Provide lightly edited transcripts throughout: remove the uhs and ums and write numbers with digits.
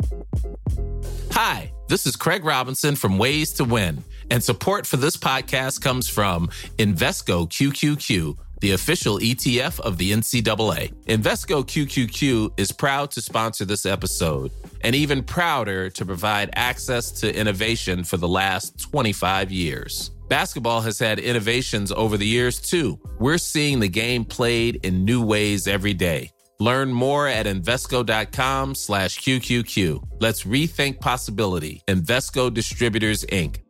Hi, this is Craig Robinson from Ways to Win, and support for this podcast comes from Invesco QQQ, the official ETF of the NCAA. Invesco QQQ is proud to sponsor this episode, and even prouder to provide access to innovation for the last 25 years. Basketball has had innovations over the years, too. We're seeing the game played in new ways every day. Learn more at Invesco.com/QQQ. Let's rethink possibility. Invesco Distributors, Inc.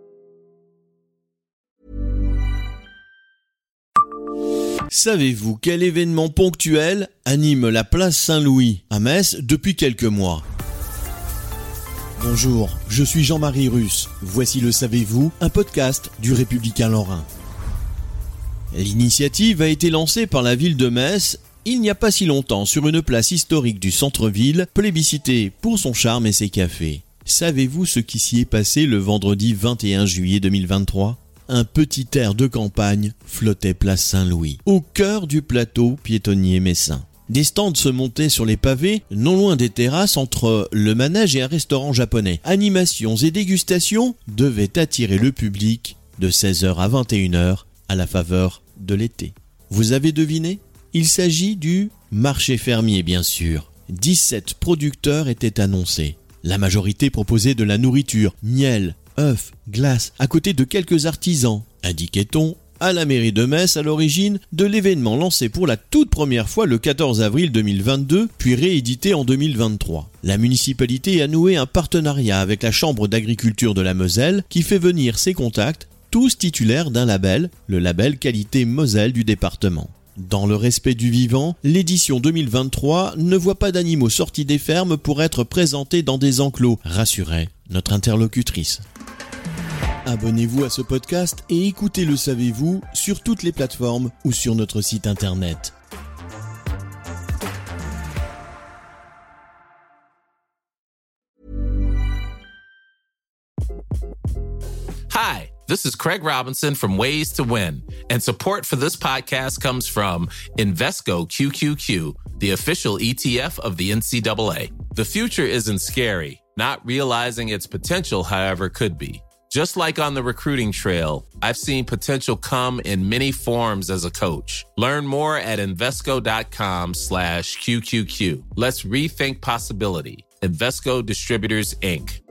Savez-vous quel événement ponctuel anime la place Saint-Louis à Metz depuis quelques mois ? Bonjour, je suis Jean-Marie Russe. Voici le Savez-vous, un podcast du Républicain Lorrain. L'initiative a été lancée par la ville de Metz il n'y a pas si longtemps sur une place historique du centre-ville, plébiscitée pour son charme et ses cafés. Savez-vous ce qui s'y est passé le vendredi 21 juillet 2023 ? Un petit air de campagne flottait place Saint-Louis, au cœur du plateau piétonnier messin. Des stands se montaient sur les pavés, non loin des terrasses entre le manège et un restaurant japonais. Animations et dégustations devaient attirer le public de 16h à 21h à la faveur de l'été. Vous avez deviné ? Il s'agit du marché fermier, bien sûr. 17 producteurs étaient annoncés. La majorité proposait de la nourriture, miel, œufs, glace, à côté de quelques artisans, indiquait-on, à la mairie de Metz à l'origine de l'événement lancé pour la toute première fois le 14 avril 2022, puis réédité en 2023. La municipalité a noué un partenariat avec la Chambre d'agriculture de la Moselle qui fait venir ses contacts, tous titulaires d'un label, le label qualité Moselle du département. Dans le respect du vivant, l'édition 2023 ne voit pas d'animaux sortis des fermes pour être présentés dans des enclos, rassurait notre interlocutrice. Abonnez-vous à ce podcast et écoutez Le Savez-vous sur toutes les plateformes ou sur notre site internet. Hi, this is Craig Robinson from Ways to Win, and support for this podcast comes from Invesco QQQ, the official ETF of the NCAA. The future isn't scary. Not realizing its potential, however, could be. Just like on the recruiting trail, I've seen potential come in many forms as a coach. Learn more at Invesco.com/QQQ. Let's rethink possibility. Invesco Distributors, Inc.